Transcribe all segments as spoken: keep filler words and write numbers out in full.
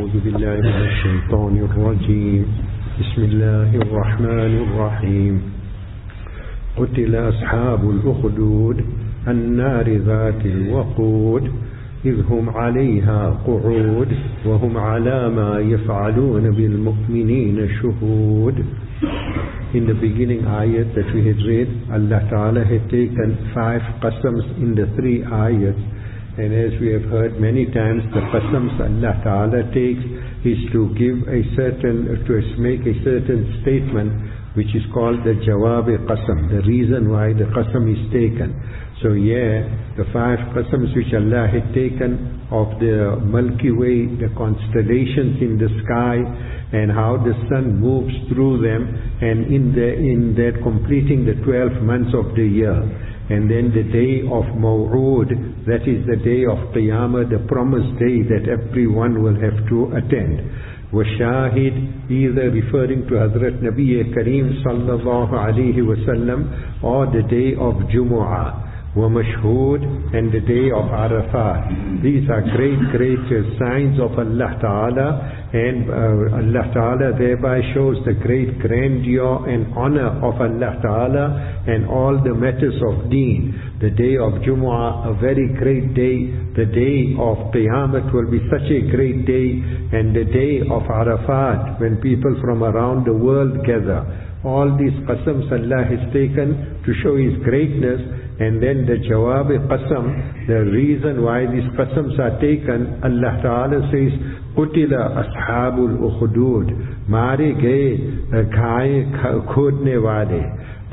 أعوذ بالله من الشيطان الرجيم بسم الله الرحمن الرحيم قتل أصحاب الأخدود النار ذات الوقود إذ هم عليها قعود وهم على ما يفعلون بالمؤمنين شهود. In the beginning ayat that we had read, Allah Ta'ala had taken five qasams in the three ayats, and as we have heard many times, the qasams Allah Ta'ala takes is to give a certain, to make a certain statement which is called the jawab qasam, the reason why the qasam is taken. So yeah, the five qasams which Allah had taken of the Milky Way, the constellations in the sky, and how the sun moves through them, and in the in that completing the twelve months of the year, and then the day of Maw'ud, that is the day of Qiyamah, the promised day that everyone will have to attend. Washahid, either referring to Hazrat Nabi Kareem sallallahu alayhi wasallam, or the day of Jumu'ah. وَمَشْهُودٍ, and the day of Arafat. These are great, great signs of Allah Ta'ala, and uh, Allah Ta'ala thereby shows the great grandeur and honor of Allah Ta'ala and all the matters of deen. The day of Jumu'ah, a very great day. The day of Qiyamah will be such a great day, and the day of Arafat, when people from around the world gather. All these qasams Allah has taken to show His greatness. And then the jawab qasam, the reason why these qasams are taken, Allah Ta'ala says, Qutila ashabul ukhdud, Mare gaye ghaye khodne wale.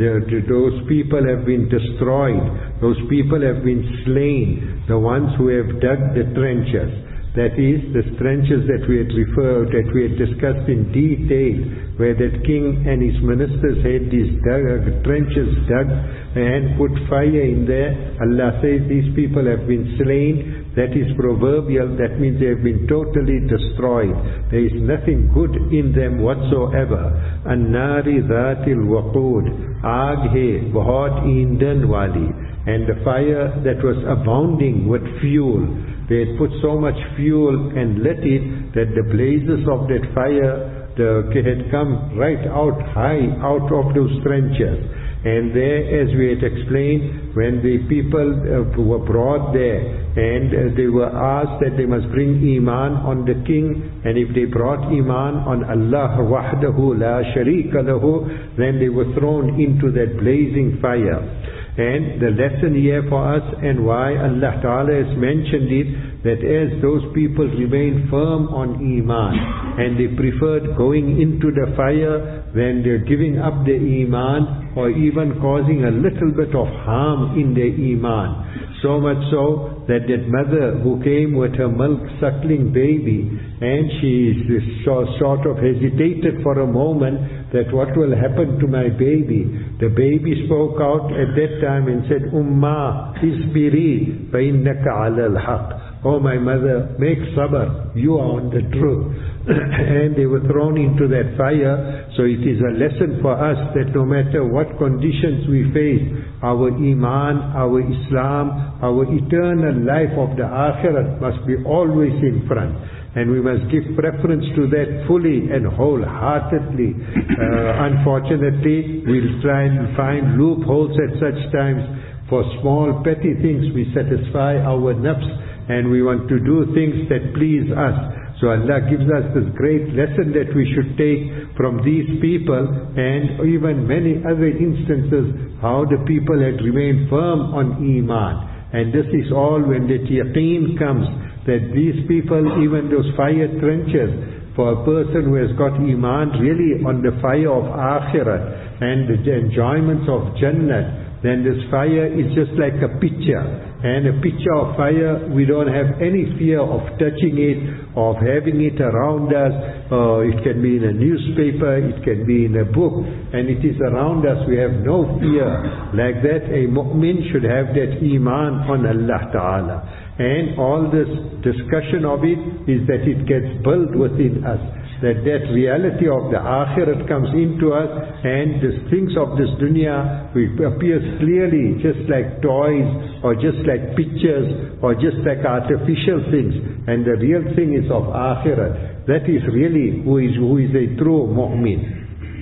Those people have been destroyed, those people have been slain, the ones who have dug the trenches. That is, the trenches that we had referred, that we had discussed in detail, where that king and his ministers had these dug, uh, trenches dug and put fire in there. Allah says these people have been slain. That is proverbial. That means they have been totally destroyed. There is nothing good in them whatsoever. An-nari dhatil waqood, aag hai bahut eendhan wali, and the fire that was abounding with fuel. They had put so much fuel and lit it that the blazes of that fire the, had come right out high out of those trenches. And there, as we had explained, when the people uh, were brought there and uh, they were asked that they must bring Iman on the king, and if they brought Iman on Allah wahdahu la sharika lahu, then they were thrown into that blazing fire. And the lesson here for us, and why Allah Ta'ala has mentioned it, that as those people remained firm on Iman and they preferred going into the fire than they're giving up their Iman or even causing a little bit of harm in their Iman. So much so that that mother who came with her milk suckling baby, and she sort of hesitated for a moment that what will happen to my baby. The baby spoke out at that time and said, Umma isbiri fa innaka ala al-haq. Oh my mother, make sabr, you are on the truth. And they were thrown into that fire. So it is a lesson for us that no matter what conditions we face, our Iman, our Islam, our eternal life of the Akhirat must be always in front. And we must give preference to that fully and wholeheartedly. Uh, unfortunately, we'll try and find loopholes at such times. For small petty things we satisfy our nafs, and we want to do things that please us. So Allah gives us this great lesson that we should take from these people, and even many other instances how the people had remained firm on Iman. And this is all when the yaqeen comes, that these people, even those fire trenches, for a person who has got Iman really on the fire of Akhirat and the enjoyments of Jannah, then this fire is just like a pitcher. And a pitcher of fire, we don't have any fear of touching it, of having it around us. Uh, it can be in a newspaper, it can be in a book, and it is around us. We have no fear. Like that, a mu'min should have that Iman on Allah Ta'ala. And all this discussion of it is that it gets built within us. that that reality of the akhirat comes into us, and the things of this dunya appears clearly just like toys or just like pictures or just like artificial things, and the real thing is of akhirat. That is really who is who is a true mu'min.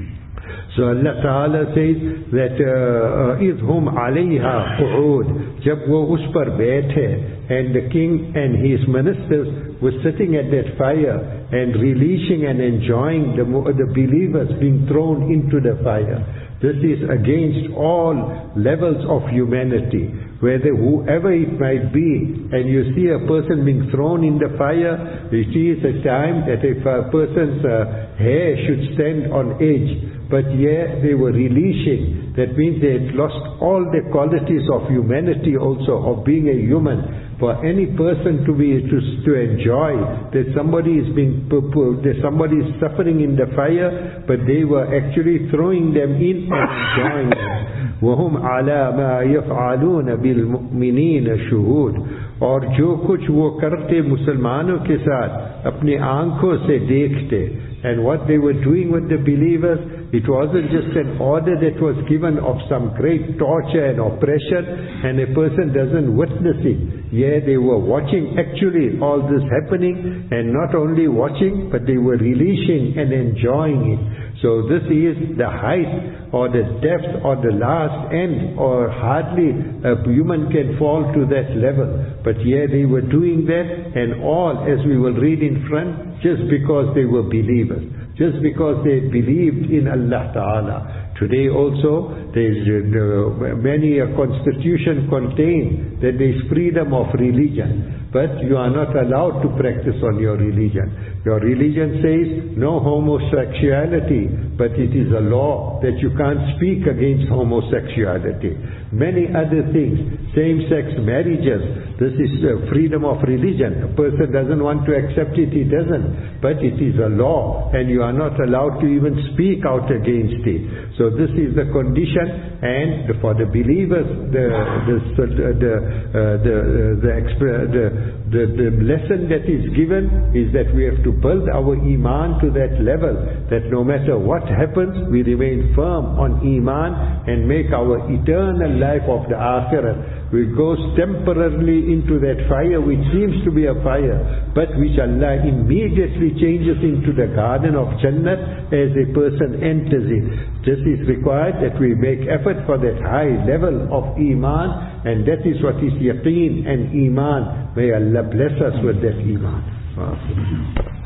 So Allah Ta'ala says that إِذْ هُمْ عَلَيْهَا قُعُودٌ, jab wo us par baithe, and the king and his ministers were sitting at that fire and releasing and enjoying the, the believers being thrown into the fire. This is against all levels of humanity. Whether whoever it might be, and you see a person being thrown in the fire, it is a time that if a person's uh, hair should stand on edge, but yeah, they were releasing. That means they had lost all the qualities of humanity also, of being a human. For any person to be to, to enjoy that somebody is being that somebody is suffering in the fire, but they were actually throwing them in and enjoying them. وَهُمْ عَلَى مَا يَفْعَلُونَ بِالْمُؤْمِنِينَ شُهُودٌ, और जो कुछ वो करते मुसलमानों के साथ अपनी आंखों से देखते. And what they were doing with the believers, it wasn't just an order that was given of some great torture and oppression, and a person doesn't witness it. Yeah, they were watching actually all this happening, and not only watching, but they were releasing and enjoying it. So this is the height or the depth or the last end, or hardly a human can fall to that level. But yeah, they were doing that, and all, as we will read in front, just because they were believers, just because they believed in Allah Ta'ala. Today also, there is uh, many a constitution contain that there is freedom of religion, but you are not allowed to practice on your religion. Your religion says no homosexuality, but it is a law that you can't speak against homosexuality. Many other things, same-sex marriages, this is uh, freedom of religion. A person doesn't want to accept it, he doesn't. But it is a law, and you are not allowed to even speak out against it. So this is the condition, and for the believers, the the the the uh, the, the, the, the the lesson that is given is that we have to build our iman to that level, that no matter what happens, we remain firm on iman and make our eternal life of the akhirah. We go temporarily into that fire which seems to be a fire, but which Allah immediately changes into the garden of Jannat as a person enters it. This is required that we make effort for that high level of iman, and that is what is yaqeen and iman. May Allah bless us with that iman.